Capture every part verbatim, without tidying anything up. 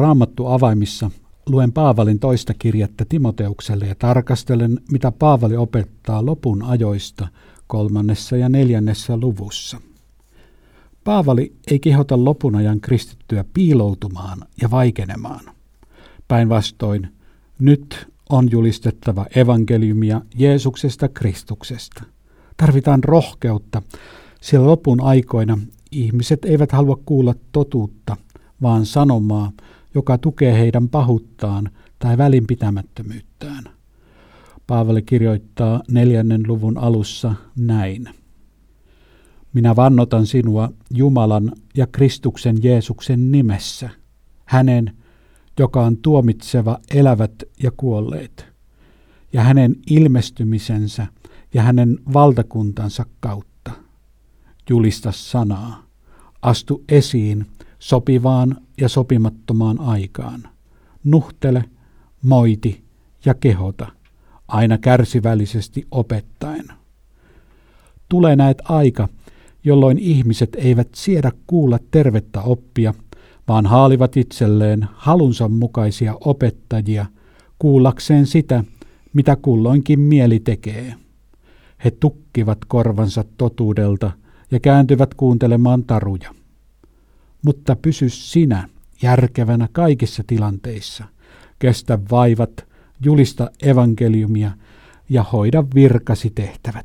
Raamattu avaimissa luen Paavalin toista kirjettä Timoteukselle ja tarkastelen, mitä Paavali opettaa lopun ajoista kolmannessa ja neljännessä luvussa. Paavali ei kehota lopun ajan kristittyä piiloutumaan ja vaikenemaan. Päinvastoin, nyt on julistettava evankeliumia Jeesuksesta Kristuksesta. Tarvitaan rohkeutta, sillä lopun aikoina ihmiset eivät halua kuulla totuutta, vaan sanomaa, joka tukee heidän pahuuttaan tai välinpitämättömyyttään. Paavali kirjoittaa neljännen luvun alussa näin. Minä vannotan sinua Jumalan ja Kristuksen Jeesuksen nimessä, hänen, joka on tuomitseva elävät ja kuolleet, ja hänen ilmestymisensä ja hänen valtakuntansa kautta. Julista sanaa, astu esiin sopivaan ja sopimattomaan aikaan. Nuhtele, moiti ja kehota, aina kärsivällisesti opettaen. Tulee näet aika, jolloin ihmiset eivät siedä kuulla tervettä oppia, vaan haalivat itselleen halunsa mukaisia opettajia kuullakseen sitä, mitä kulloinkin mieli tekee. He tukkivat korvansa totuudelta ja kääntyvät kuuntelemaan taruja. Mutta pysy sinä järkevänä kaikissa tilanteissa, kestä vaivat, julista evankeliumia ja hoida virkasi tehtävät.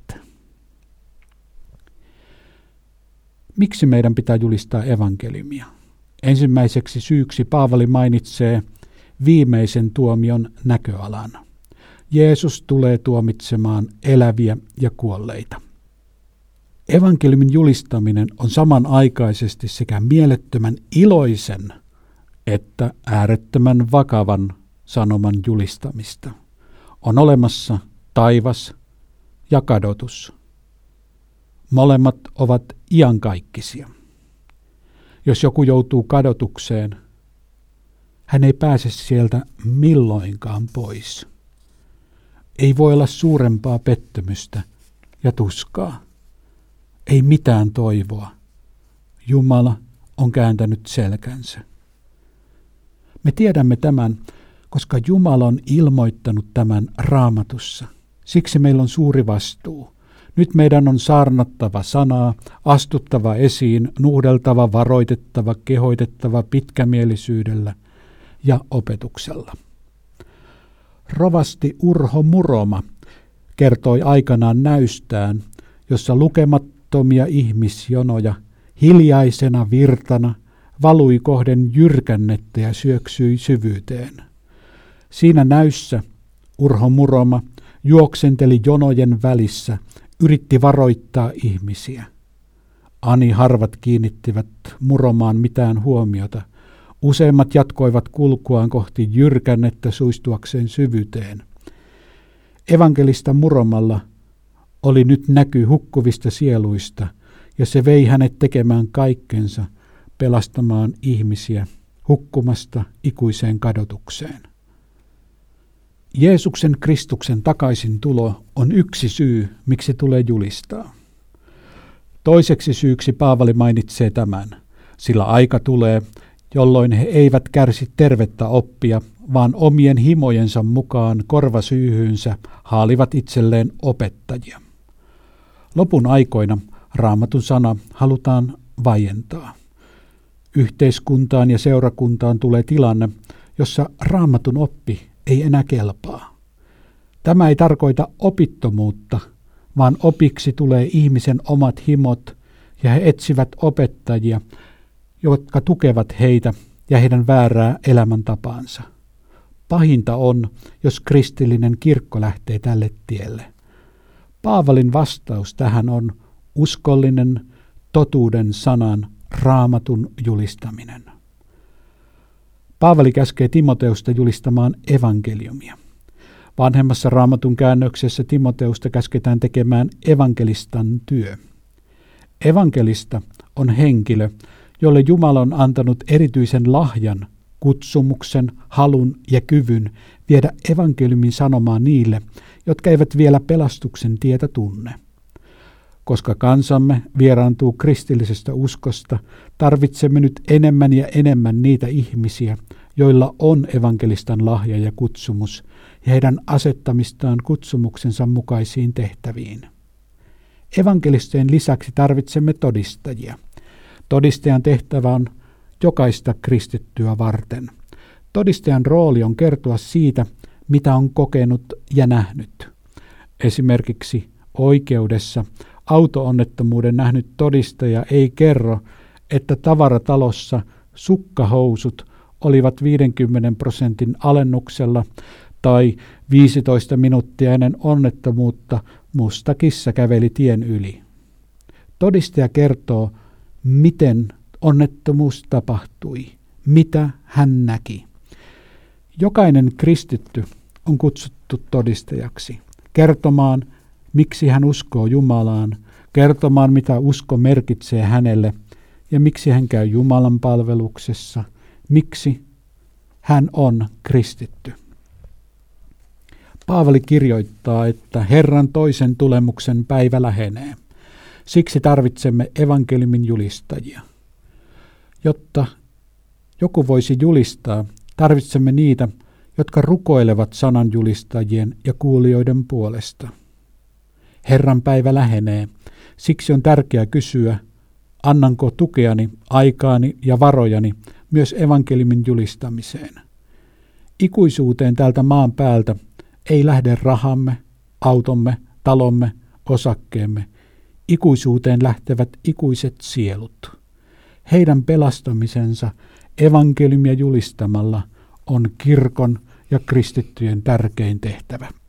Miksi meidän pitää julistaa evankeliumia? Ensimmäiseksi syyksi Paavali mainitsee viimeisen tuomion näköalan. Jeesus tulee tuomitsemaan eläviä ja kuolleita. Evankeliumin julistaminen on samanaikaisesti sekä mielettömän iloisen että äärettömän vakavan sanoman julistamista. On olemassa taivas ja kadotus. Molemmat ovat iankaikkisia. Jos joku joutuu kadotukseen, hän ei pääse sieltä milloinkaan pois. Ei voi olla suurempaa pettymystä ja tuskaa. Ei mitään toivoa. Jumala on kääntänyt selkänsä. Me tiedämme tämän, koska Jumala on ilmoittanut tämän Raamatussa. Siksi meillä on suuri vastuu. Nyt meidän on saarnattava sanaa, astuttava esiin, nuhdeltava, varoitettava, kehoitettava pitkämielisyydellä ja opetuksella. Rovasti Urho Muroma kertoi aikanaan näystään, jossa lukemattomia ihmisjonoja hiljaisena virtana valui kohden jyrkännettä ja syöksyi syvyyteen. Siinä näyssä Urho Muroma juoksenteli jonojen välissä, yritti varoittaa ihmisiä. Ani harvat kiinnittivät Muromaan mitään huomiota. Useimmat jatkoivat kulkuaan kohti jyrkännettä suistuakseen syvyyteen. Evankelista Muromalla oli nyt näky hukkuvista sieluista, ja se vei hänet tekemään kaikkensa pelastamaan ihmisiä hukkumasta ikuiseen kadotukseen. Jeesuksen Kristuksen takaisin tulo on yksi syy, miksi tulee julistaa. Toiseksi syyksi Paavali mainitsee tämän, sillä aika tulee, jolloin he eivät kärsi tervettä oppia, vaan omien himojensa mukaan korvasyyhyynsä haalivat itselleen opettajia. Lopun aikoina Raamatun sana halutaan vaientaa. Yhteiskuntaan ja seurakuntaan tulee tilanne, jossa Raamatun oppi ei enää kelpaa. Tämä ei tarkoita opittomuutta, vaan opiksi tulee ihmisen omat himot ja he etsivät opettajia, jotka tukevat heitä ja heidän väärää elämäntapaansa. Pahinta on, jos kristillinen kirkko lähtee tälle tielle. Paavalin vastaus tähän on uskollinen totuuden sanan Raamatun julistaminen. Paavali käskee Timoteusta julistamaan evankeliumia. Vanhemmassa Raamatun käännöksessä Timoteusta käsketään tekemään evankelistan työ. Evankelista on henkilö, jolle Jumala on antanut erityisen lahjan, kutsumuksen, halun ja kyvyn viedä evankeliumin sanomaa niille, jotka eivät vielä pelastuksen tietä tunne. Koska kansamme vieraantuu kristillisestä uskosta, tarvitsemme nyt enemmän ja enemmän niitä ihmisiä, joilla on evankelistan lahja ja kutsumus, ja heidän asettamistaan kutsumuksensa mukaisiin tehtäviin. Evankelistien lisäksi tarvitsemme todistajia. Todistajan tehtävä on jokaista kristittyä varten. Todistajan rooli on kertoa siitä, mitä on kokenut ja nähnyt. Esimerkiksi oikeudessa auto-onnettomuuden nähnyt todistaja ei kerro, että tavaratalossa sukkahousut olivat viidenkymmenen prosentin alennuksella tai viisitoista minuuttia ennen onnettomuutta musta kissa käveli tien yli. Todistaja kertoo, miten onnettomuus tapahtui, mitä hän näki. Jokainen kristitty on kutsuttu todistajaksi, kertomaan, miksi hän uskoo Jumalaan, kertomaan, mitä usko merkitsee hänelle ja miksi hän käy Jumalan palveluksessa, miksi hän on kristitty. Paavali kirjoittaa, että Herran toisen tulemuksen päivä lähenee. Siksi tarvitsemme evankeliumin julistajia. Jotta joku voisi julistaa, tarvitsemme niitä, jotka rukoilevat sanan julistajien ja kuulijoiden puolesta. Herran päivä lähenee. Siksi on tärkeää kysyä, annanko tukeani, aikaani ja varojani myös evankeliumin julistamiseen. Ikuisuuteen tältä maan päältä ei lähde rahamme, automme, talomme, osakkeemme. Ikuisuuteen lähtevät ikuiset sielut. Heidän pelastamisensa evankeliumia julistamalla on kirkon ja kristittyjen tärkein tehtävä.